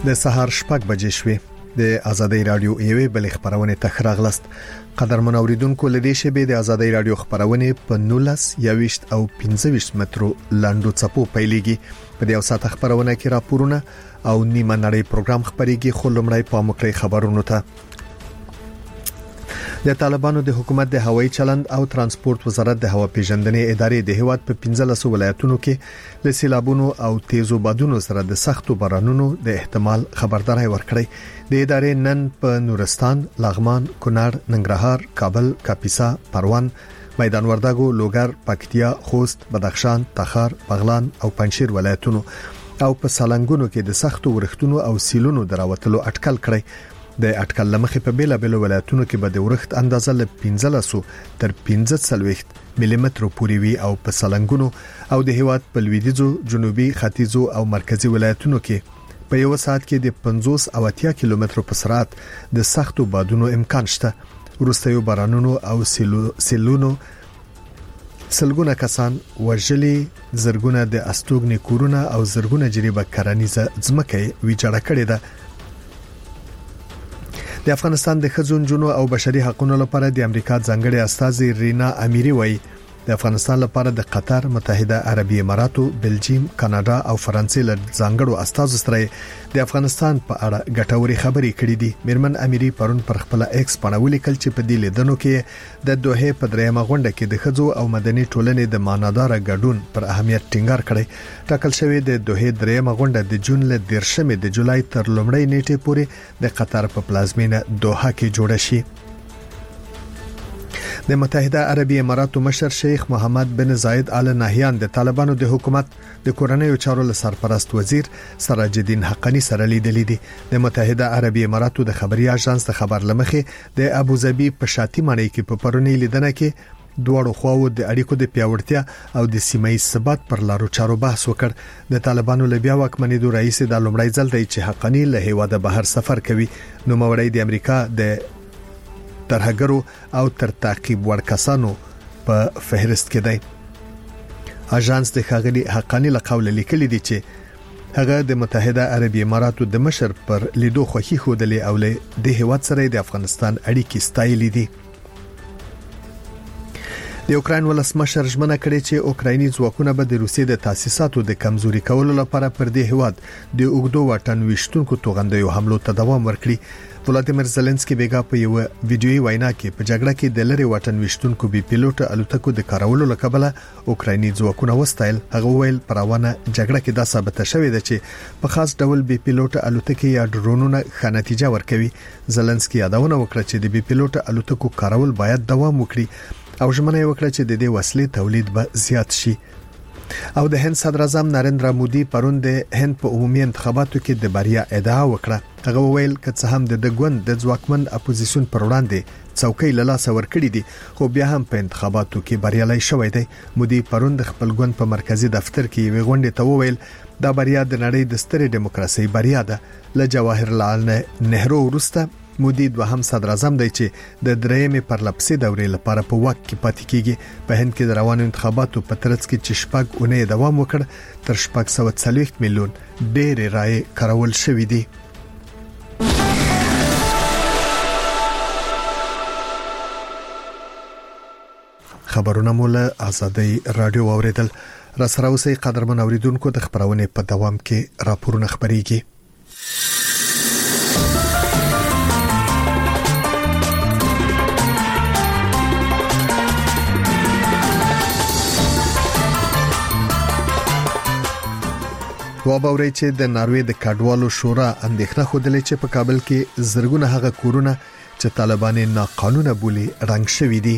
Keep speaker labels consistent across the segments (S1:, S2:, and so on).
S1: د سهار 6 بجې شوې د آزادۍ رادیو ایوي بل خبرونه تخراغلست قدرمن اوریدونکو لدې شبې د آزادۍ رادیو خبرونه په 19 او 15 مترو لاندو چپو پیلېږي په دې اوسات خبرونه کې راپورونه او نیمه نړۍ پروګرام خبريږي خو لمړی په مکرې خبرونو ته د طالبانو د حکومت د هوایي چلند او ترانسپورت وزارت د هوا پیژندنې ادارې د هیواد په 15 ولایتونو کې له سیلابونو او تیزو بادونو سره د سختو بارانونو د احتمال خبرداري ورکړي د ادارې نن په نورستان، لغمان، کونړ، ننګرهار، کابل، کاپیسا، پروان، میدان وردګو، لوګر، پکتیا، خوست، بدخشان، تخار، بغلان او پنځیر ولایتونو او په سالنګونو کې د سختو ورښتونو او سیلونو دراوتلو اټکل کړی د اټکل لمخې په بیلابل ولایتونو کې به د ورښت اندازه له 15 تر 15 ملي متر پورې وي او په سالنګونو او د هیواد په لویدیځو، جنوبي، ختیځو او مرکزی ولایتونو کې په یو ساعت کې د 50 او 80 کیلومتر په سرعت د سختو بادونو امکان شته. ورستیو بارانونو او سیلونو سلګونه کسان وژلي، زرګونه د استوګنې کورونه او زرګونه جریبه کرنیزه ځمکه ویجاړه کړې ده. د افغانستان د ښځو جنو او بشري حقوقو لپاره د امریکا ځانګړي استاذ رینا امیری وایي د افغانستان لپاره د قطر، متحده عربی اماراتو، بلجیم، کاناډا او فرانسې له ځانګړو استاذ سره د افغانستان په اړه ګټوري خبرې کړې دي. میرمن امیری پرون پر خپل ایکس باندې ولیکل چې په دې لیدنو کې د دوه په درېمه غونډه کې د ښځو او مدني ټولنې د مانادار ګډون پر اهمیت ټینګار کړی. ټاکل شوی د دوه درېمه غونډه د جون له 10 د جولای تر لومړۍ نیټې پورې د قطر په پلازمینه دوحه کې جوړه شي. د متحده عربی اماراتو مشر شیخ محمد بن زاید آل نهیان د طالبانو د حکومت د کورنیو چارو له سرپرست وزیر سراج الدین حقانی سره لیدلې دي. د متحده عربی اماراتو د خبري اژانس د خبر لمخې د ابوظبي په شاتی ماڼۍ کې په پرونی لیدنه کې دوړو خواو د اړیکو د پیاوړتیا او د سیمایي ثبات پر لارو چارو بحث وکړ. د طالبانو له بیا واکمنېدو رئیس د لومړی ځل دی چې حقانی له هیواده بهر سفر کوي. نو موري د امریکا د ترهګرو او تر تعقیب وړ کسانو په فهرست کې دی. اژانس د خاغلی حقانی له قول لیکلي دي چې هغه د متحده عربی اماراتو د مشر پر لیدو خوخي خودلې او له د هیواد سره د افغانستان اړیکې ستایلې دي. د اوکراین ولسمشر ژمنه کړې چې اوکرایني ځواکونه به د روسیې د تاسیساتو د کمزوري کولو لپاره پر دې هیواد د اوګدو واټن وشتونکو توغندیو حملو ته دوام ورکړي. ولادیمیر زيلنسکي بیګا په یو ویډیوي وینا کې په جګړه کې د لری واټن وشتونکو بي پیلوټ الوتکو د کارولو لپاره اوکرایني ځواکونه وستایل. هغه ویل پروانه جګړه کې دا ثابت شوې ده چې په خاص ډول بي پیلوټ الوتکې یا ډرونونه ښه نتیجه ورکوي. زيلنسکي یادونه وکړه چې د بي پیلوټ الوتکو کارول باید دوام وکړي او ژمنه وکړه چې د دې وسلې تولید به زیات شي. او د هند صدر اعظم نریندرا مودي پرون د هند په عمومي انتخاباتو کې د بریا ادعا وکړه. هغه ویل چې هم د ګوند د ځواکمن اپوزیشن پر وړاندې څوکۍ له لاسه ورکړې دي خو بیا هم په انتخاباتو کې بریالي شوی دی. مودي پرون د خپل ګوند په مرکزی دفتر کې یو غونډه ته وویل دا بریا د نړۍ د سترې دیموکراسي بریا ده. له جواهرلال نهرو وروسته مودي دوهم صدر اعظم دی چې د درېمې پرلپسې دورې لپاره په واک کې پاتې کیږي. په هند کې د روانو انتخاباتو په ترڅ کې چې شپږ اونۍ دوام وکړ تر 440 میلیون ډېرې رائے کارول شوې دي. خبرونه مولا آزادۍ رادیو اوریدل. را سره اوسئ قدرمن اوریدونکو د خبرونه په دوام کې راپورونه خبريږي. وابوري چې د ناروې د کډوالو شورا اندېښنه خوده چې په کابل کې زرګونه هغه کورونه چې طالبان ناقانونه بولي رنګ شوي دي.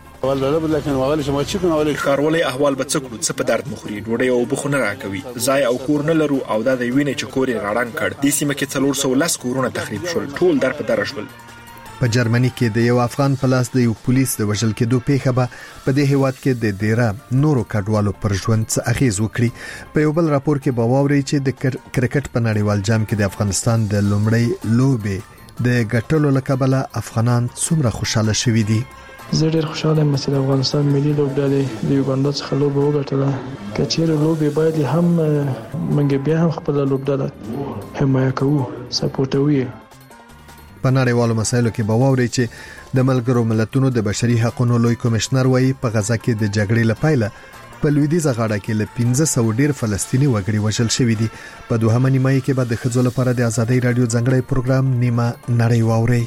S2: کارولې احوال به څکړو څه په درد مخوري ډوډۍ او بخونه راکوي ځای او کور نه لرو او دا د وینې چې کورې راړنګ کړ د سیمه کې 410 کورونه تخریب شول ټول در په در شول.
S1: په جرمني کې د یو افغان پلاس د یو پولیس د وژل کېدو پیښه به په دې هیواد کې د ډیره نورو کډوالو پر ژوند څه اغیز وکړي. په یو بل راپور کې باوري چې د کرکټ په نړیوال جام کې د افغانستان د لومړی لوبې د ګټلو لپاره افغانان څومره خوشاله شوي دي.
S3: زه ډېر خوشاله یم چې د افغانستان ملي لوبډلې د یوګاندا څخه لوبه وګټله. که چیرې لوبې باید هم موږ بیا هم خپل لوبډله حمایه کوو، سپورټوو.
S1: په نړیوالو مسایلو کې به واوري چې د ملګرو ملتونو د بشري حقوقو لوی کمشنر وایي په غزا کې د جګړې لپاره په لویدیځه غاړه کې له 1500 ډیر فلسطینی وګړي وژل شوي دي. په دوهمه نیمایي کې به د ښځو لپاره د ازادۍ رادیو ځانګړی پروګرام نیمه نړۍ واوري.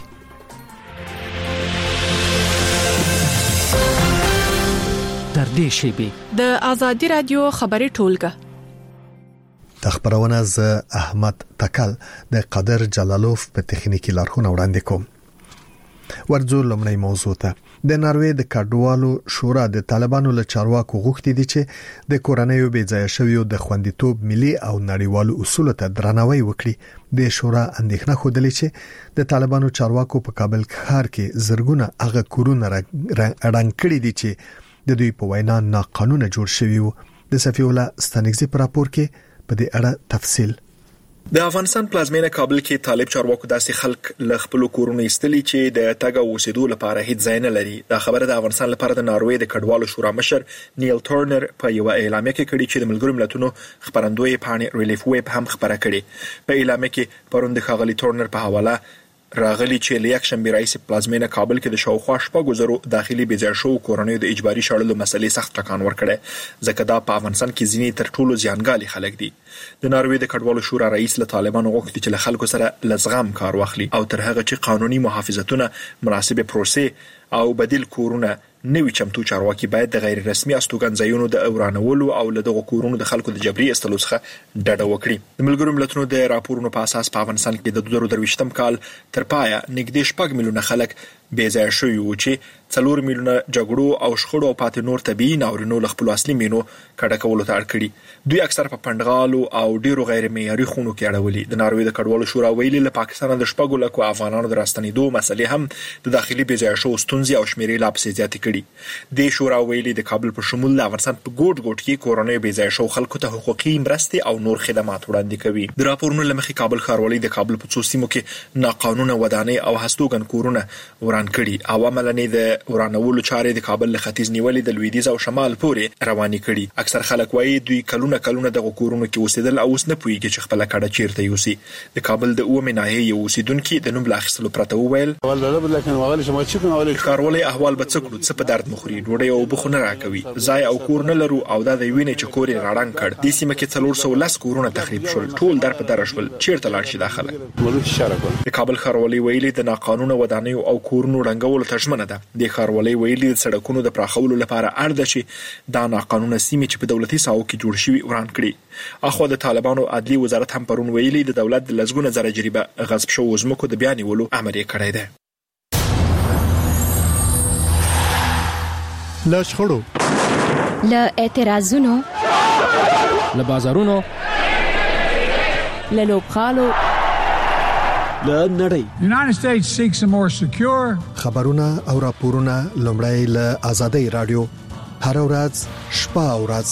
S4: در دې شیبه د ازادۍ رادیو خبري ټولګه
S1: د خبرونه ز احمد تکل د قادر جلالوف په تخنیکی لارښوونه وړاندې کوم. ورځو لمړی موضوع ته د ناروې د کډوالو شورا د طالبانو له چارواکو غوښتي دي چې د کورنیو بېځایه شویو د خوندیتوب ملي او نړیوالو اصولو ته درناوی وکړي. د شورا اندېښنه خوده چې د طالبانو چارواکو په کابل ښار کې زرګونه هغه کورونه رنګ کړي دي چې د دوی په وینا ناقانونه جوړ شوی وو. د صفی الله ستانګزي پر راپور کې په دې اړه تفصیل.
S2: د افغانستان پلازمینه کابل کې طالب چارواکو داسې خلک ل خپل کورونو ایستلي چې د تګ او اوسېدو لپاره هیڅ ځای نه لري. دا خبره د افغانستان لپاره د ناروې د کډوالو شورا مشر نیل تورنر په یو اعلامیه کې کړي چې د ملګرو ملتونو خبرندوی پاڼې ریلیف ویب هم خبره کړي. په اعلامیه کې پروند خاغلی تورنر په حواله راغلی چې لیک شنبه رئیس پلازمینه کابل کې د شاوخوا شپږو زرو داخلي بېځایه شو کورنیو د اجباري شړلو مسلې سخت ټکان ورکړي، ځکه دا په افغانستان کې ځینې تر ټولو زیانګالي خلک دي. د ناروې د کډوالو شورا رئیس له طالبانو غوښتي چې له خلکو سره لزغم کار واخلي او تر هغه چې قانوني محافظتونه، مناسبه پروسې او بدیل کورونه نوی چمتو چارواکي باید د غیر رسمي استوګنځایونو د اورانولو او له دغه کورونو د خلکو د جبري استلو څخه ډډه وکړي. د ملګرو ملتونو د راپورونو په اساس په افغانستان کې د 2023م کال تر پایه نږدې 6 میلیونه خلک بېځایه شوي وو چې 4 میلیونه جګړو او شخړو او پاتې نور طبيعي ناورینو له خپل اصلي مینو کډه کولو ته اړ کړي. دوی اکثر په پندغالو او ډیرو غیر معیاري خونو کې اړولي. د ناروې د کډوالو شورا ویلي له پاکستان د 6 لکو افغانانو د راستنېدو مسلې هم د داخلي بېځایه شو ستونزې او شمیرې لا پسې زیاتې کړي. د شورا ویلي د کابل په شمول د افغانستان په ګوټ ګوټ کې کورنۍ بېځایه شو خلکو ته حقوقي مرستې او نور خدمات وړاندې کوي. د راپورونو لمخې کابل ښاروالۍ د کابل په څو سیمو کې ناقانونه ودانۍ او هستوګن کورونه وران کړي او عملاً د ورانولو چارې د کابل له ختیځ نیولې د لویدیځ او شمال پورې روانې کړي. اکثر خلک وایي دوی کلونه د کورونو کې اوسېدل او اوس نه پوهیږي چې خپل کډه چیرته یوسي. د کابل د اومه ناحیې یو اوسیدونکو د نوم لاخصلو پرته وویل ښاروالۍ احوال به څه کړو، څه په درد مخوري، ډوډۍ او بخونه راکوي، ځای او کور نه لرو او دا د وینې چې کور یې راړنګ کړ. د سیمه کې 410 کورونه تخریب شول، ټول در په در شول، چیرته لاړ شي داخله. د کابل ښاروالۍ ویلي د ناقانونه ودانیو او کورونو رنګولو تجمنه ده. د ښاروالۍ ویلي د سړکونو د پراخولو لپاره اړ ده چې دا ناقانونه سیمې چې په دولتي ساحو کې جوړ شوي وران کړي. اخو د طالبانو عدلی وزارت هم پرون ویلي د دولت د لزګونه زره جریبه غصب شو زمکو د بیان نیولو امر یې کړی دی.
S1: له شخړو،
S5: له اعتراضونو،
S4: له بازارونو،
S5: له لوبخالو،
S6: له نړۍ.
S7: United States seeks a more secure.
S1: خبرونه او راپورونه لمړی له ازادۍ رادیو هر ورځ شپه او ورځ.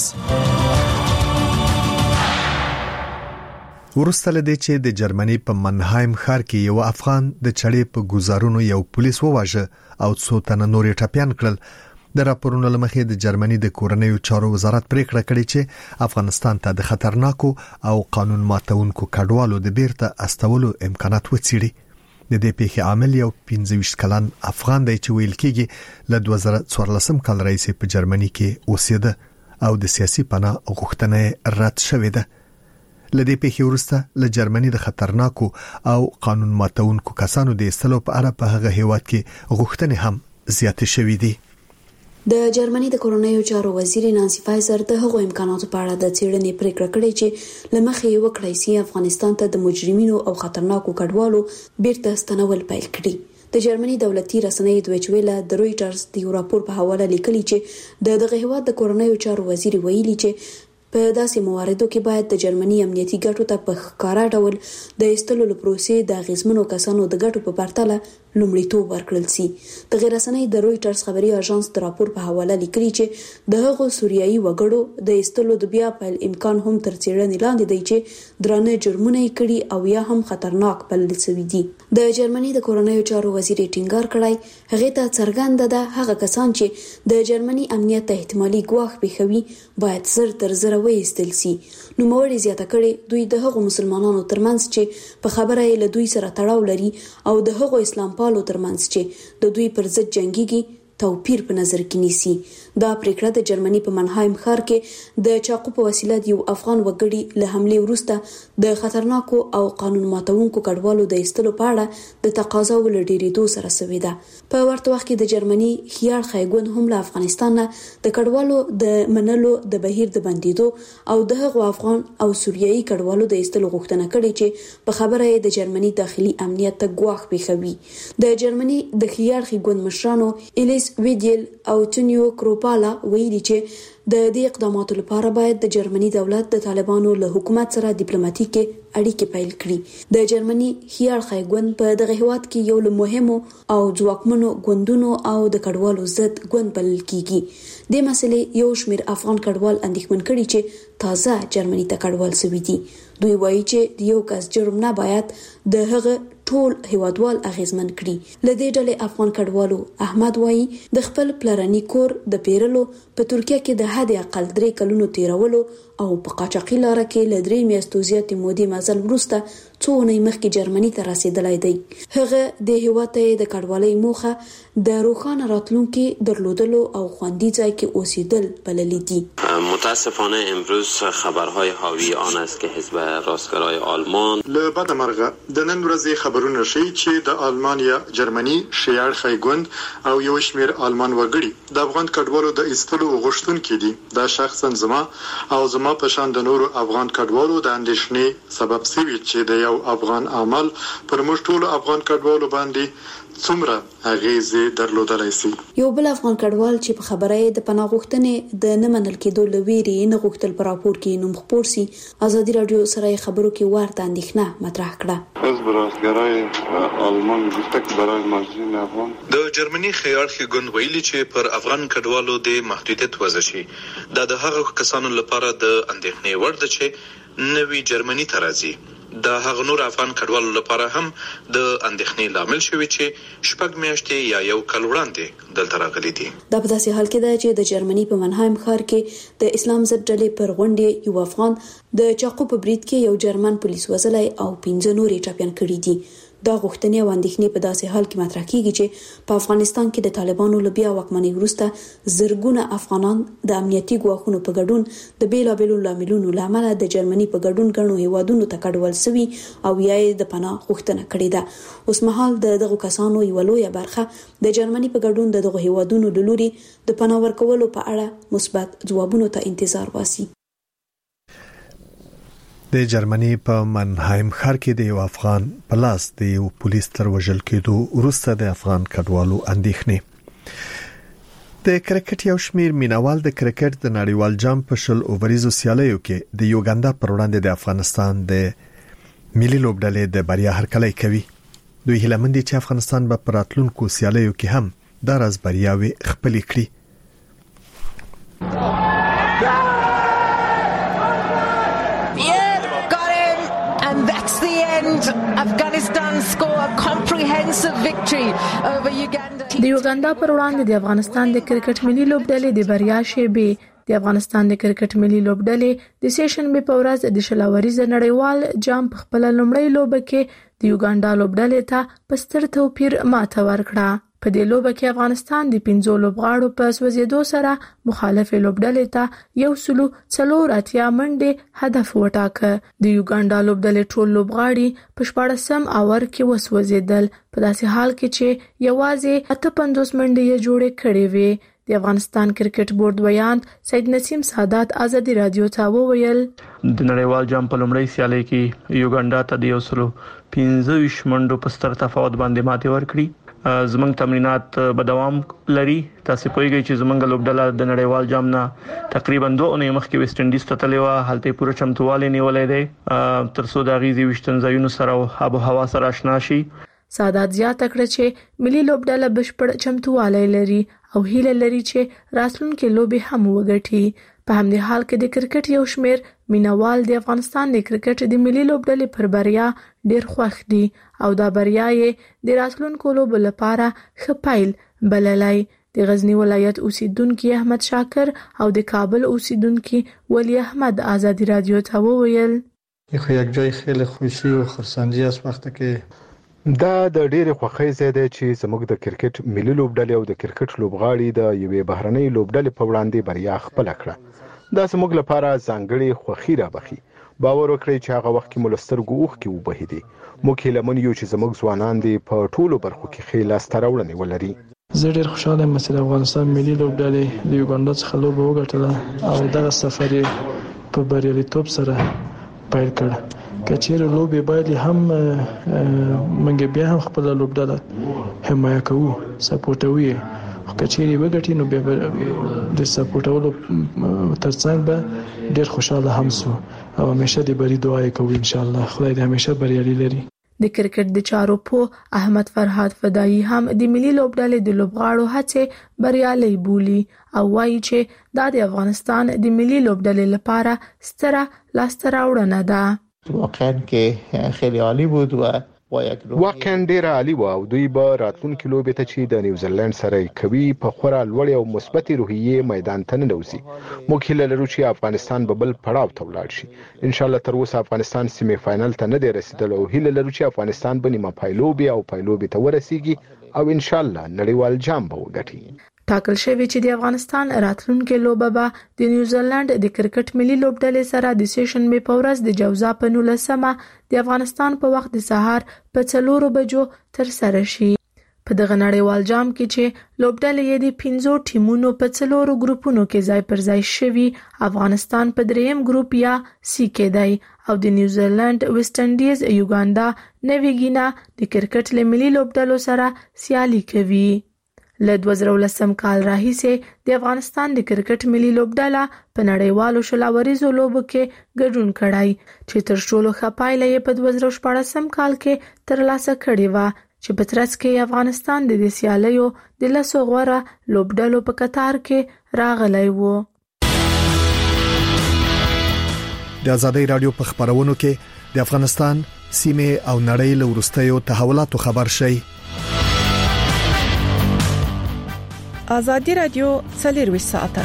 S1: ورسته لدې چې د جرمني په منهایم ښار کې یو افغان د چړې په گزارونو یو پولیس وواژه او څو تنه نور ټپيان کړل. د راپورونو لمخې د جرمني د کورنیو چارو وزارت پریکړه کړې چې افغانستان ته د خطرناکو او قانون ماتونکو کډوالو د بیرته استولو امکانات وڅېړي. د دې پیښې عامل یو 25 کلن افغان دی چې ویل کېږي له 2014 کال راهیسې په جرمني کې اوسېده او د سیاسي پناه غوښتنه رد شوې ده. لدې پیښې وروسته له جرمني د خطرناکو او قانون ماتونکو کسانو د استلو په اړه په هغه هیواد کې غوښتنې هم زیاتې شوې دي.
S8: د جرمني د کورنیو چارو وزیر نانسی فایزر د هغو امکاناتو په اړه د څېړنې پریکړه کړې چې لمخې یې وکړای شي افغانستان ته د مجرمینو او خطرناکو کډوالو بیرته ستنول پیل کړي. د جرمني دولتي رسنۍ دویچ ویله د رويټرز د یو راپور په حواله لیکلي چې دغه هیواد د کورنیو چارو وزیر ویلي چې په داسې مواردو کې باید د جرمني امنیتي ګټو ته په ښکارا ډول د استلو پروسې د غیزمنو کسانو د ګټو په پرتله لومړیتوب ورکړل شي. د غیر رسنۍ د رويټرز خبري اژانس د راپور په حواله لیکلي چې د هغو سوریایي وګړو د ایستلو د بیا پیل امکان هم تر څېړنې لاندې دی چې درانه جرمونه یې کړي او یا هم خطرناک بلل شوي دي. د جرمني د کورنیو چارو وزیر ټینګار کړی هغه ته څرګنده ده هغه کسان چې د جرمني امنیت ته احتمالي ګواښ پېښوي باید زر تر زره وایستل شي. نوموړي زیاته کړې دوی د هغو مسلمانانو ترمنځ چې په خبره یې له دوی سره تړاو لري او د هغو اسلام پالو ترمنځ چې د دوی پر ضد جنگيږي توپیر په نظر کې نیسي. دا پریکړه د جرمني په منهایم ښار کې د چاقو په وسیله د یو افغان وګړي له حمله وروسته د خطرناکو او قانون ماتونکو کډوالو د ایستلو په اړه د تقاضا ول ډیرېدو سره سوي ده. په ورته وخت کې د جرمني خيار خیګون هم له افغانستان نه د کډوالو د منلو د بهیر د بندیدو او د هغو افغان او سوریایي کډوالو د ایستلو غوښتنه کړې چې په خبره یې د جرمني داخلي امنیت ته ګواښ پېښوي. د جرمني د خيار خیګون مشرانو الیس ویډیل او تونیو کروپالا ویلي چې د دې اقداماتو لپاره باید د جرمني دولت د طالبانو له حکومت سره ډیپلوماټیکي اړیکې پیل کړي. د جرمني خيار خیګون په دغه هیواد کې یو له مهمو او ځواکمنو ګوندونو او د کډوالو ضد ګوند بلل کیږي. د مسلې یو شمېر افغان کډوال اندېښمن کړي چې تازه جرمني ته کډوال سوي دي. دوی وایي چې د یو کس جرم نه باید د هغه ټول هیوادوال اغیزمن کړي. لدې ډلې افغان کډوالو احمد وایي د خپل پلرني کور د پیرلو په ترکیه کې د حد اقل 3 کلونو تیرولو او په قاچاقي لار کې ل 3 میاشتو زیاتې مودې مزل وروسته څو اونۍ مخکې جرمني ته رسیدلی دی. هغه د هیواد ته د کډوالۍ موخه د روښانه راتلونکي درلودلو او خوندي ځای کې اوسېدل بللي دي.
S9: متاسفانه امروز خبرهای حاوی آن است که حزب راستگرای آلمان
S10: له بده مرغه د نن ورځې خبرونه ښیي چې د آلمانیا جرمني خيار خیګوند او یو شمېر آلمان وګړي د افغان کډوالو د ایستلو غوښتونکي دي. دا شخصا زما او زما په شان د نورو افغان کډوالو د اندېښنې سبب شوی چې د یو افغان عمل پر موږ ټول افغان کډوالو باندې څومره اغیزې درلودلای شي.
S8: یو بل افغان کډوال چې په خبره د پناه غوښتنې د نه منل کېدو لويري نه غوښتل پر راپور کې نوم خپور سي. ازادي رادیو سره خبرو کې ورته اندېښنه مطرح کړه.
S11: حزب راستګرای آلمان گفته که برای مهاجرین افغان
S12: د جرمني خيار خیګون ویلي چې پر افغان کډوالو د محدودیت وضع شي. دا د هغو کسانو لپاره د اندېښنې وړ ده چې نوی جرمني ته راځي. د هغه نور افغان کډوالو لپاره هم د اندېښنې لامل شوی چې 6 میاشتې یا یو کال وړاندې دلته راغلي دي.
S8: دا په داسې حال کې ده چې د جرمني په منهایم ښار کې د اسلام ضد ډلې پر غونډې یو افغان د چاقو په برید کې یو جرمن پولیس وژلی او 15 نورې ټپيان کړي دي. دا غوښتنې او اندېښنې په داسې حال کې مطرح کیږي چې په افغانستان کې د طالبانو له بیا واکمنۍ وروسته زرګونه افغانان د امنیتي ګواښونو په ګډون د بیلابېلو لاملونو له امله د جرمني په ګډون ګڼو هیوادونو ته کډوال سوي او یا یې د پناه غوښتنه کړې ده. اوس مهال دغه کسانو یو لویه برخه د جرمني په ګډون دغه هیوادونو له لوري د پناه ورکولو په اړه مثبت ځوابونو ته انتظار باسي.
S1: د جرمني په منهایم ښار کې د یو افغان په لاس د یو پولیس تر وژل کېدو وروسته د افغان کډوالو اندېښنې. د کرکټ یو شمېر مینوال د کرکټ د نړیوال جام په شل اووریزو سیالیو کې د یوګاندا پر وړاندې د افغانستان د ملي لوبډلې د بریا هرکلی کوي. دوی هیله مند دي چې افغانستان به په راتلونکو سیالیو کې هم د راز بریاوي خپل کړي.
S13: Afghanistan score a comprehensive victory over Uganda.
S14: د یوګاندا پر وړاندې د افغانستان د کرکټ ملي لوبډلې د بریا شیبې د افغانستان د کرکټ ملي لوبډلې د سیشن په ورځ د شلاوريز نړیوال جام په خپل لومړی لوبه کې د یوګاندا لوبډلې ته په ستر توپیر ماته ورکړه. په دې لوبه کې افغانستان د 15 لوبغاړو په سوځېدو سره مخالف لوبډلې ته 104 منډې هدف وټاکه. د یوګاندا لوبډلې ټول لوبغاړي په 14 اور کې وسوځېدل په داسې حال کې چې یوازې 58 منډې جوړې کړې وې. د افغانستان کرکټ بورډ ویاند سید نسیم سادات ازادي رادیو ته وویل
S15: د نړیوال جام په لومړی سیالي کې یوګاندا ته د 125 منډو په ستر تفاوت باندې ماتې ورکړي. زمنګ تمرینات به دوام لري. تاسو پوهیږئ چې زمنګ لوبډله د نړیوال جام نه تقریبا 2 اونۍ مخکې ویسټ انډیز ته تللی و. هلته پوره چمتووالی نیولې دی تر څو د غیزي وشتن ځایونو سره او هوا سره آشنا شي.
S14: سادات زیاته کړه چې ملي لوبډله بشپړ چمتووالی لري او هیله لري چې راتلونکي لوبي هم وګټي. په همدې حال کې د کرکټ یو شمېر مینوال د افغانستان د کرکټ د ملي لوبډلې پر بریا ډېر خوښ دي او دا بریا یې د راتلونکو لوبو لپاره ښه پیل بللی. د غزنی ولایت اوسیدونکو احمد شاکر او د کابل اوسیدونکو ولی احمد آزادی رادیو ته وویل
S16: خو یک جای خیلی خوشی و خرسندی است وقتی که
S17: دا د ډېر خوښۍ ځای دی چې زموږ د کرکټ ملي لوبډلې او د کرکټ لوبغاړي د یوې بهرنۍ لوبډلې په وړاندې بریا خپل کړه. دا زموږ لپاره ځانګړي خوښي راوخی. باور وکړئ چې هغه وخت کې ملسترګو اوښکې وبهیدي. موږ هیله من یو چې زموږ ځوانان دي په ټولو برخو کې ښې لاسته راوړنې ولري.
S3: زه ډېر خوشاله یم چې د افغانستان ملي لوبډلې د یوګانډا څخه لوبه وګټله او دغه سفر یې په بریالیتوب سره پیل کړ. که چیرې لوبې باید هم موږ بیا هم خپل لوبډله حمایه کوو سپورټوي خو که چیرې وګټي نو بیا د سپورټولو ترڅنګ به ډېر خوشاله هم سو او همیشه د بری دعا کوو ان شاء الله خدای دې همیشه بریالي لري.
S14: د کرکټ د چارو په احمد فرهاد فدایی هم د ملي لوبډلې د لوبغاړو هڅې بریالي بولی او وایي چې دا د افغانستان د ملي لوبډلې لپاره ستره لاسته راوړنه ده.
S18: واقعا که خیلی عالی بود و
S17: واقعا ډیر عالی و او دوی به راتلونکي لوبې ته چې د نیوزیلند سره کوي په خورا لوړ او مثبت روحیه میدان ته ننوځي. موږ هیله لرو چې افغانستان به بل پړاو ته ولاړ شي. ان شاء الله تر اوسه افغانستان سیمه فائنل ته نه دی رسیدلی او هیله لرو چې افغانستان به نیمه پایلوبي او پایلوبي ته ورسیږي او ان شاء الله نړیوال جام به وګټي.
S14: ټاکل شوی چې د افغانستان راتلونکي لوبه به د نیوزیلند د کرکټ ملي لوبډلې سره د سیشن په ورځ د جوزا په 19مه د افغانستان په وخت د سهار په 4 بجو تر سره شي. په دغه نړیوال جام کې چې لوبډلې د 15 ټیمونو په 4 ګروپونو کې ځای پر ځای شوي، افغانستان په دریم ګروپ یا سی کې دی او د نیوزیلند، ویسټ انډیز، یوګاندا، نوی ګینا د کرکټ ملي لوبډلو سره سیالي کوي. له 2010 کال راهیسې د افغانستان د کرکټ ملي لوبډله په نړیوالو شلاوریزو لوبو کې ګډون کړای چې تر ټولو ښه پایله یې په 2014 کال کې ترلاسه کړې و چې په ترڅ کې افغانستان د سیالیو د لسو غوره لوبډلو په قطار کې راغلی و.
S1: د آزادۍ رادیو په خبرونو کې د افغانستان سیمه او نړۍ له وروستیو تحولاتو خبر شي.
S4: آزادی رادیو 24 ساعته.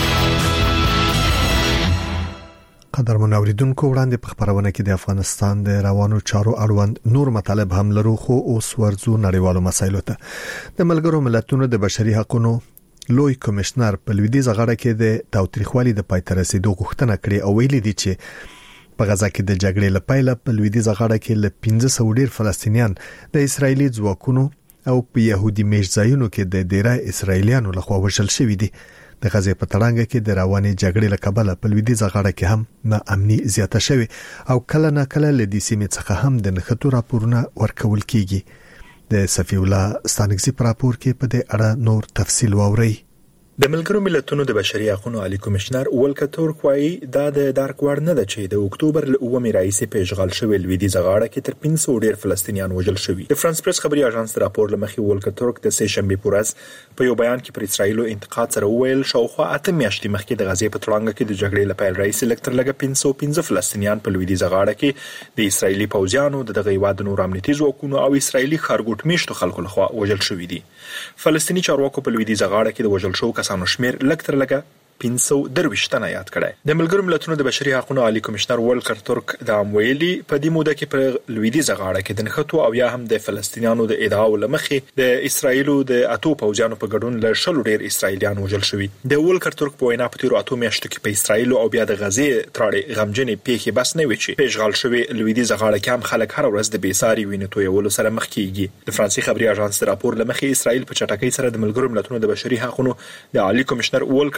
S1: قدرمن اوریدونکو وړاندې په خبرونه کې د افغانستان د روانو چارو اړوند نور مطالب هم لرو خو اوس ورځو نړیوالو مسایلو ته. د ملګرو ملتونو د بشري حقوقو لوی کمشنر په لویدیځ غاړه کې د تاوتریخوالي د پای ته رسیدو غوښتنه کړې او ویلي دي چې په غزا کې د جګړې لپاره په لویدیځ غاړه کې ل 1500 ډیر فلسطینیان د اسرایلی ځواکونو او په يهودي میشځایونو کې د ډیره اسرایلیانو لخوا وژل شوی دي. د غزې په تړانګه کې د رواني جګړې لکبله په لویدیځ غاړه کې هم ناامني زیاته شوی او کله نه کله ل دې سیمې څخه هم د نښتو راپورونه ورکول کیږي. د صفی الله ستانکزي پر راپور کې په دې اړه نور تفصیل واوري.
S2: د ملګرو ملتونو د بشري حقوقو عالی کمشنر ولکر تورک وايي دا د دارک وړ نه ده چې د اکتوبر ل 9 رئیسې په اشغال شوی لویدیځ غاړه کې تر 500 ډیر فلسطینیان وژل شوي. د فرانس پریس خبري اژانس راپور لمخې ولکر تورک د سه شنبه پورز په یو بیان کې پر اسرایل انتقاد سره وویل شاوخوا 8 میاشتې مخکې د غزې په تړانګه کې د جګړې لپاره رئیس لکتر لګه 515 فلسطینیان په لویدیځ غاړه کې د اسرایلی پوځیانو د هیواد نور امنیتي ځواکونو او اسرایلی خارګوټ میشتو خلکو لخوا وژل شوي دي. فلسطینی چارواکو په لویدیځ غاړه کې د وژل شوو کسانو شمیر لکتر لګه 523 تنه یاد کړي. د ملګرو ملتونو د بشري حقوقو عالی کمشنر ولکر تورک د امویلی په دې موده کې پر لویدیځ غاړه کې د نښتو او یا هم د فلسطینیانو د ادعاو لمخې د اسرایل د اتو پوځیانو په ګډون له شلو ډیر اسرایلیان وژل شوي. د ولکر تورک په وینا په تیرو اتو میاشتو کې په اسرایل او بیا د غزې تراړې غمجنې پیښې بس نه وي چې په اشغال شوی لویدیځ غاړه کې هم خلک هر ورځ د بیساري وینې تویولو سره مخ کیږي. د فرانسې خبري اژانس راپور لمخې اسرایل په چټکۍ سره د ملګرو ملتونو د بشري حقوقو د عالی کمشنر ولکر تورک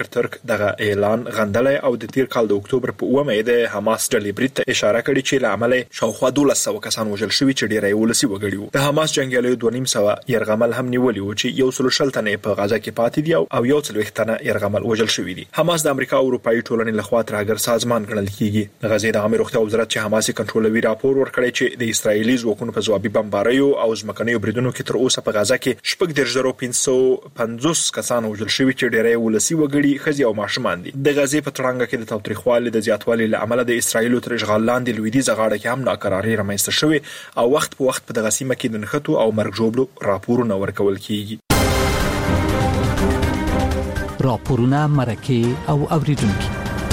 S2: دغه اعلان غندلای او د تیر کال د اکتوبر په 9 د حماس ډلې برید اشاره کړې چې لامل شاوخوا 1200 کسان وژل شوي چې ډیری ولسی وګړي وو. د حماس جنگیالیو 2.5 یرغمل هم نیولې و چې یو سل شلتنه په غزا کې پاتې دي او یو څل وختنه یرغمل وژل شوي دي. حماس د امریکا او اروپאי ټولنې لخوا ترهګر سازمان ګڼل کیږي. د غزې د عامه روغتیا وزارت چې حماس کنټرولوي راپور ورکړی چې د اسرایلی ځواکونو په ځوابي بمباریو او ځمکنیو بریدونو کې تر اوسه په غزا کې 5,550 کسان وژل شوي چې ډیری ولسی وګړي خزي او ماشومان دي. د غزې په ترانګه کې د تاوتریخوالي د زیاتوالي لامل د اسرایل تر اشغال لاندې لویدیځ غاړه کې هم ناکراری رامنځته شوې او وخت په وخت په دغه سیمه کې د نښتو او مرګ ژوبلو راپورونه ورکول کیږي.
S19: راپورونه مرکه او اوریدونکو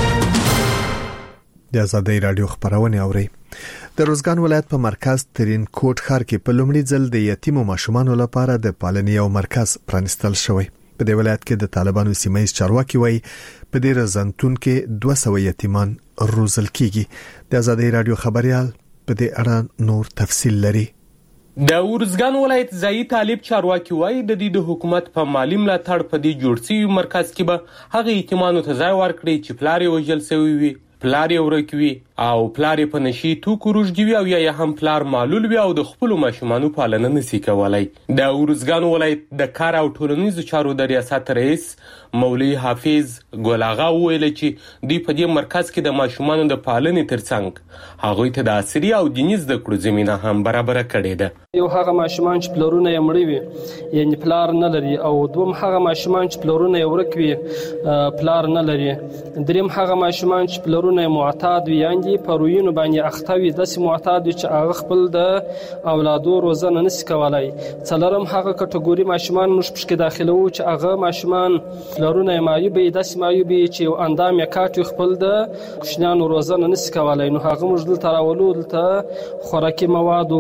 S1: د آزادۍ رادیو خبرونه اوري. د روزګان ولایت په مرکز ترین کوټ ښار کې په لومړي ځل د یتیمو ماشومانو لپاره د پالنې او مرکز پرانستل شوی. په دې ولایت کې د طالبانو سیمایي چارواکي وایي په دې رزنتون کې 200 یتیمان روزل کیږي. د آزادۍ رادیو خبريال په دې اړه نور تفصیل لري.
S20: د ورزګان ولایت ځایي طالب چارواکي وایي د دې د حکومت په مالی ملاتړ په دې جوړ شوی مرکز کې به هغه یتیمانو ته ځای ورکړي چې پلار یې وژل شوی وي، پلار یې ورکوي او پلار یې په نشي توکو روزګوي او یا هم پلار معلول وي او د خپل ماشومانو پالنه نشي کولای. د ورزګان ولایت د کار او ټولنیزو چارو د ریاست رئیس مولوی حافظ ګلاغا ویل چې دوی په دې مرکز کې د ماشومانو د پالنې ترڅنګ هغوی ته د عصري او دیني زده کړو زمينه هم برابر کړې ده.
S21: یو هغه ماشومان چې پلرونه یې مړ وي یعنی پلار نه لري، او دوم هغه ماشومان چې پلرونه یې ورک وي پلار نه لري، دریم هغه ماشومان چې پلرونه یې معتاد وي یعنی په روینو باندې اخته وي داسې معتاد وي چې هغه خپل د اولادو روزنه نشي کولای. څلورم هغه کټګوري ماشومان موږ پکې داخلو چې هغه ماشومان پلرونه یې معیوب دي داسې معیوب چې یو اندام یې کاټي خپل د کوچنیانو روزنه نشي کولای. نو هغه موږ دلته راولو، دلته خوراکي مواد او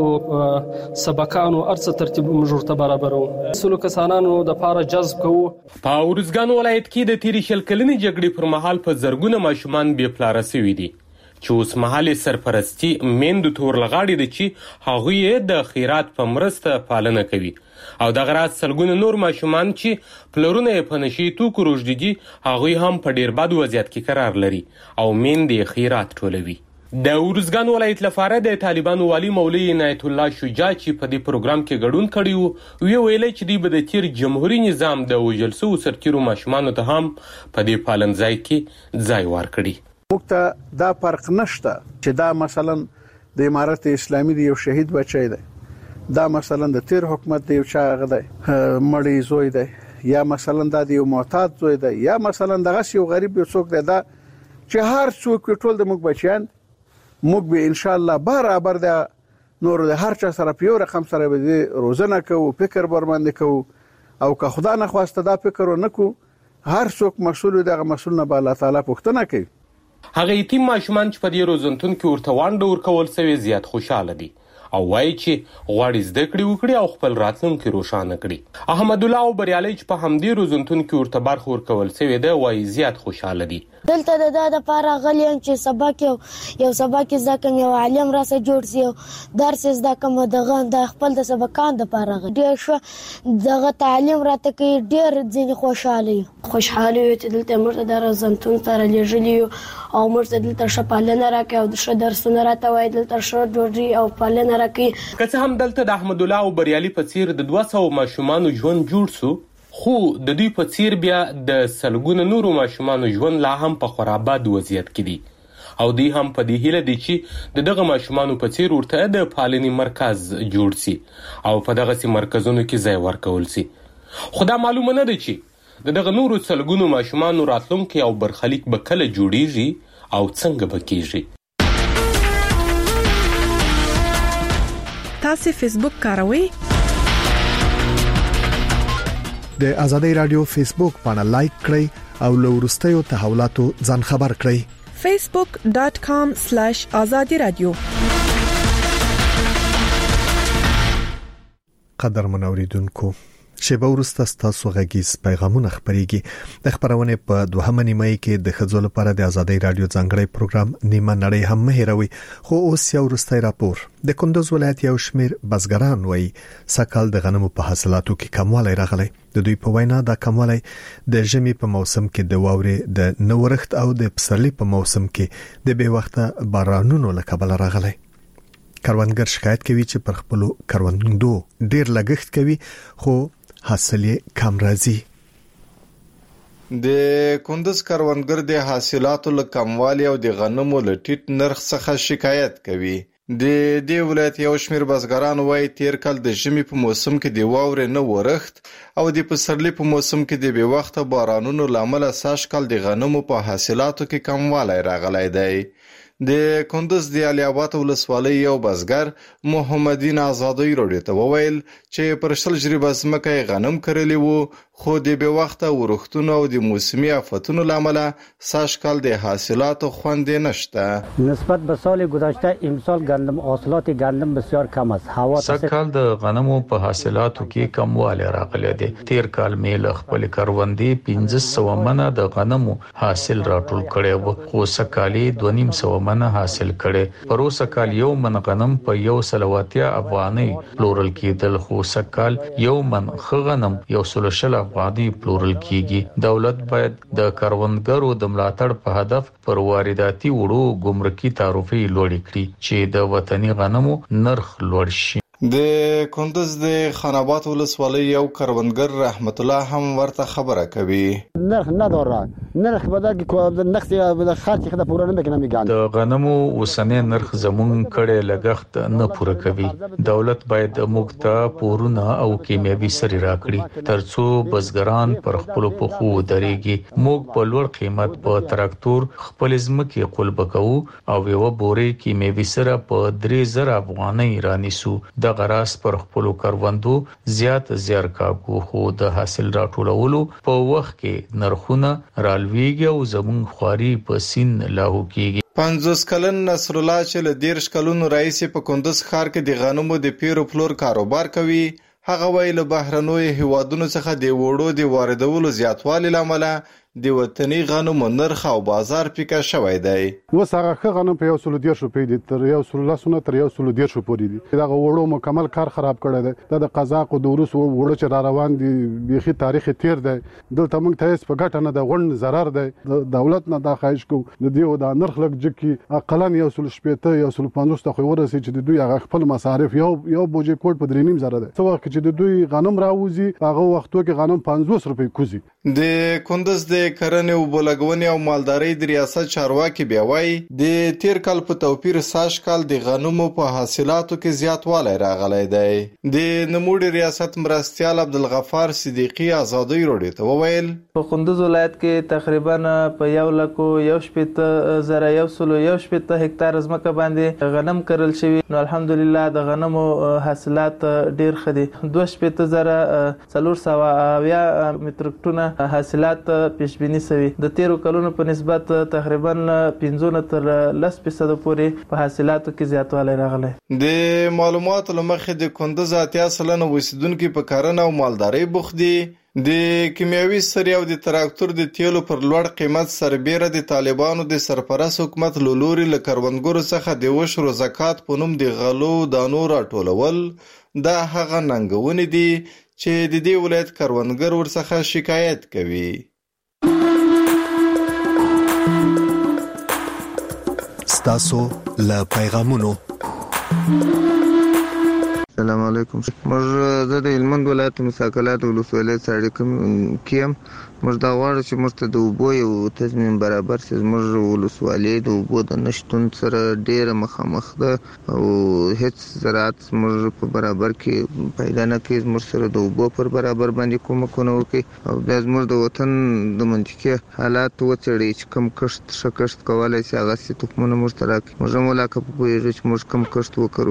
S21: سبقانو ارڅ ترتیب موږ ته برابرو سلو کسانانو د پاره جذب کوو.
S20: په ورزګان ولایت کې د تیری شل کلنې جګړې پر مهال په زرګونه ماشومان بې پلاره شوي دي چې اوس مهال سرپرستی میندو تور لغاړي دي چې هغه د خیرات په مرسته پالنه کوي او د غراس سلګونه نور ماشومان چې پلرونه یې په نشي توکو روزدي دي هغه هم په ډیر بد وضعیت کې قرار لري او میندې خیرات ټولوي. د ورزګان ولایت لپاره د طالبانو والی مولوی عنایت الله شجاع چې په دې پروګرام کې ګډون کړی وو ویل چې دوی به د تیر جمهوریت نظام د وجلسو سرتیرو ماشومانو ته هم په دې پالنځای کې ځای ورکړي.
S22: موږ ته دا فرق نشته چې دا مثلا د امارت اسلامي دی یو شهید بچی دی، دا مثلا د تیر حکومت دی یو چاغه دی مړی زوی دی، یا مثلا دا دی یو معتاد زوی دی، یا مثلا دغه یو غریب یو څوک دی. دا چې هر څوک ټول د موږ بچیان موږ به ان شاء الله برابر د نور د هر چا سره په یو رقم سره به روزنه کوو، فکر برباندې کوو او که خدا نه خواسته دا فکر ونکو هر څوک مسؤل دغه مسؤل نه به الله تعالی پوښتنه کوي.
S20: هغه یتیم ماشومان چې په دې روزنتون کې ورته وانډه ورکول شوی زیات خوشاله دي او وایي چې غواړي زده کړې وکړي او خپل راتلونکی روښانه کړي. احمد الله او بریالي چې په همدې روزنتون کې ورته برخه ورکول شوی دی وایي زیات خوشاله دي.
S23: دلته د لپاره غلیم چې سبق یو سبق زده کوم، یو عالم راسه جوړ شي، درس زده کوم، دغه د خپل د سبقان د لپاره ډیر شو دغه تعلیم راته کوي، ډیر ځینې خوشاله چې دلته مرته د روزنتون سره لېږلي او مرته دلته شپالنه راکې او د درسونه راته وایي، دلته شو ډوډۍ او پالنه راکې.
S20: که څه هم دلته د احمد الله او بریالي په څیر د 200 ماشومانو ژوند جوړ شو، خو د دوی په څیر بیا د سلګونه نورو ماشومانو ژوند لا هم په خرابات وضعیت کې دي او دوی هم په دې هیله دي چې دغه ماشومانو په څیر ورته د پالنې مرکز جوړ شي او په دغه سي مرکزونو کې ځای ورکول شي. خدا معلومه نه ده چې دغه نورو سلګونو ماشومانو راتلونکي او برخلیک به کله جوړیږي او څنګه به کیږي.
S4: تاسو فیسبوک کاروئ؟
S1: د آزادۍ رادیو فیسبوک باندې لایک کړئ او له وروستیو تحولاتو ځان خبر کړئ.
S4: facebook.com/azadi radio.
S1: قدر منوریدونکو شیبه وروسته ستاسو غږیز پیغامونه خپرېږي. د خبرونه په 2 نیمه کې د ښځو لپاره د ازادۍ رادیو ځانګړی پروګرام نیمه نړۍ هم مهیروي. خو اوس یو وروستی راپور. د کندوز ولایت یو شمېر بزګران وایي سږکال د غنمو په حاصلاتو کې کموالی راغلی. د دوی په وینا دا کموالی د ژمي په موسم کې د واورې د نورښت او د پسرلي په موسم کې د بې وخته بارانونو له کبله راغلی. کروندګر شکایت کوي چې پر خپل کروندو ډیر لګښت کوي خو حاصل یې کم راځي.
S5: د کندوز کروندګر د حاصلاتو له کموالي او د غنمو له ټیټ نرخ څخه شکایت کوي. د دې ولایت یو شمېر بزګران وایي تیر کال د ژمي په موسم کې د واورې نه ورښت او د پسرلي په موسم کې د بې وخته بارانونو له امله سږ کال د غنمو په حاصلاتو کې کموالی راغلی دی. د کندوز د علي آباد ولسوالۍ یو بزګر محمدین آزادۍ راډیو ته وویل چې پر 100 جریبه ځمکه یې غنم کرلی وو خو د بې وخته ورښتونو او د موسمي آفتونو له امله سږ کال د حاصلاتو خوند نشته.
S6: نسبت به سال گذشته امسال گندم حاصلات گندم بسیار کم است. هوا
S7: سږ کال د غنمو په حاصلاتو کې کموالی راغلی دی. تیر کال مې له خپل کروندې 1500 منه د غنمو حاصل راټول کړی و خو سږ کال 2500 منه حاصل کړي. پروسه کال یو من غنم په 130 افغانۍ پلورل کېدل خو سږ کال یو من غنم 130 افغانۍ پلورل کیږي. دولت باید د کروندګرو د ملاتړ په هدف پر وارداتي وړو ګمرکي تعرفې لوړې کړي چې د وطني غنمو نرخ لوړ شي.
S5: د کندوز د خان آباد ولسوالۍ یو کروندګر رحمت الله هم ورته خبره کوي.
S6: نرخ نداره. نرخ بدل کې نقص خرچ خدای پوره نه کنه میګان.
S7: د غنمو اوسنۍ نرخ زمون کړي لګښت نه پوره کوي. دولت باید موږ ته پورونه او کیمیاوي سري راکړي ترڅو بزګران پر خپل پخو درېږي. موږ په لوړ قیمت په تراکتور خپل ځمکې قلب کوو او یو بوري کیمیاوي سره په 3000 افغانۍ رانیسو. د غراس پر خپل کروندو زیات زیار کاږو خو د حاصل راټولولو په وخت کې نرخونه رالویږي او زمون خواري په سین لاهو کیږي.
S5: 50 کلن نصر الله چې له 10 کلونو راځي په کندوز ښار کې د غنمو د پیرو فلور کاروبار کوي. هغه ویل بهرنوي هیوادونو څخه د وړو د واردولو زیاتوالی لامل د وطني غنمو نرخ او بازار پیکا شوی دی.
S24: اوس هغه غنم په 110 روپۍ دي تر 110 تر 110 پورې دي. دا وړو مکمل کار خراب کړی دی. دا د قزاق او د روس وړو چې را روان دي بيخي تاریخ تیر دی. دلته موږ ته په ګټه نه د غون ضرر دی. دولت نه دا خواهش کو د دیو د نرخ لګ جکی اقلا 150 150 خو ورسې چې د دوی هغه خپل مصارف یو بوجي کوټ په 3.5 زره دی. څو وخت چې د دوی غنم راوځي هغه وختو کې غنم 50 روپۍ کوزي.
S5: د کندوز د کرنې او بلګونې او مالدارۍ د ریاست چارواکي بیا وایي د تیر کال په توپیر سږ کال د غنمو په حاصلاتو کې زیاتوالی راغلی دی. د نموړي ریاست مرستیال عبدالغفار صدیقي آزادۍ راډیو ته وویل
S25: په کندوز ولایت کې تقریبا په 1,170,111 هکتار ځمکه باندې غنم کرل شوی. نو الحمدلله د غنمو حاصلات ډیر ښه دي. 2,470 متریک ټن حاصلات پیشبینی شوی. د 13 کلونو په نسبت تقریبا 15 تر 10% پورې په حاصلاتو کې زیاتوالی راغلی.
S5: د معلوماتو لمخې د کندوز 80% اوسیدونکو په کرنه او مالدارۍ بوخت دي. د کیمیاوي سري او د تراکتور د تیلو پر لوړ قیمت سربېره د طالبانو د سرپرست حکومت له لوري له کروندګرو څخه د وشرو زکات په نوم د غلو دانو راټولول دا هغه ننګونې دي چې د دې ولایت کروندګر ورڅخه شکایت کوي.
S1: ستاسو له پیغامونو.
S26: السلام علیکم. موږ د هلمند ولایت مساکلات ولسوالۍ سړی کیم. موږ دا غواړو چې موږ ته د اوبو یو تضمین برابر شي. موږ ولسوالۍ د اوبو د نشتون سره ډېره مخامخ ده او هیڅ زراعت موږ په برابر کې پیدا نه کوي. موږ سره د اوبو پر برابر باندې کومکونه وکړي او بیا زموږ د وطن د منطقي حالات وڅېړي چې کوم کښت ښه کښت کولی شي هغسې تخمونه موږ ته راکړي. موږ هم ولاکه پوهېږو چې موږ کوم کښت وکړو.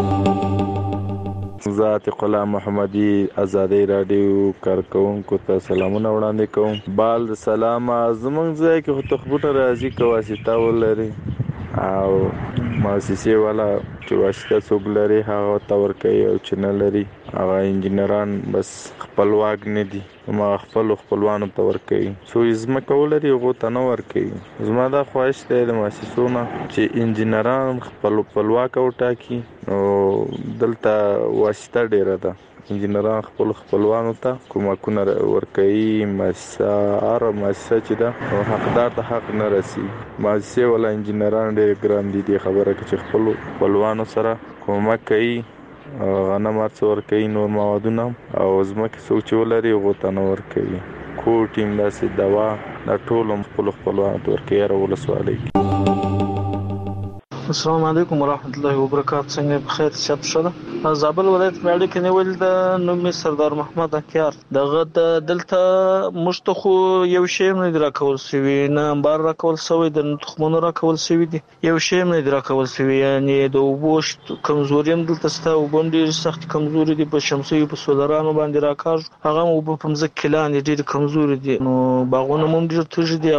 S27: زه عتیق الله محمدي ازادۍ راډیو کارکوونکو ته سلامونه وړاندې کوم. بال د سلامه زمونږ ځای کې خو تخبوټه راځي که واسطه ولري او مؤسسې والا چې واسطه څوک لري هغه ته ورکوي او چې نه لري هغه انجینران بس خپلواک نه دي ما خپلوانو ته ورکوي څو ځمکه ولري هغو ته نه ورکوي زما دا خواهش دی د مؤسسو نه چې انجینران خپلواک وټاکي نو دلته واسطه ډیره ده انجینران خپلوانو ته کومکونه ورکوي مؤسسه چې ده حقدار ته حق نه رسي مؤسسې ولا انجینران ډېر ګران دي د خبره چې خپلوانو سره کومک کوي غنم ورڅ ورکوي نور موادونه او ځمکې څوک چې ولري هغو ته نه ورکوي کور ټیم داسې دوا دا ټول خپلوانو ته ورکوي هره ولسوالۍ
S3: السلام علیکم ورحمت الله وبرکاته. څنګه بخیر صحت شه؟ زابل ولایت میاړي کې نیول د نومي سردار محمد اکیار دغه دلته مشته خو یو شی نه درا کول سوي نه بار را کول سوي د تخمونو را کول سوي دي یو شی نه درا کول سوي یعنی د وبوشت کمزوري هم دلته ستا وبندې سخت کمزوري دي په شمسي په سولرانو باندې راکاږ هغه وب په مزه کلان ډېر کمزوري دي نو باغونه هم ډېر توج دي